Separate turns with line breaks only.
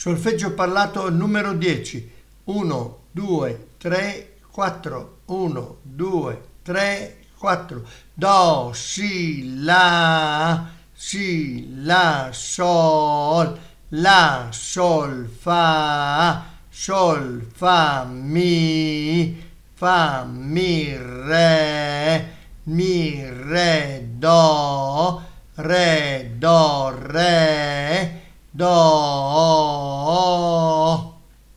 Solfeggio parlato numero 10. 1, 2, 3, 4. 1, 2, 3, 4. Do, si, la, sol, la, sol, fa, mi, re, do, re,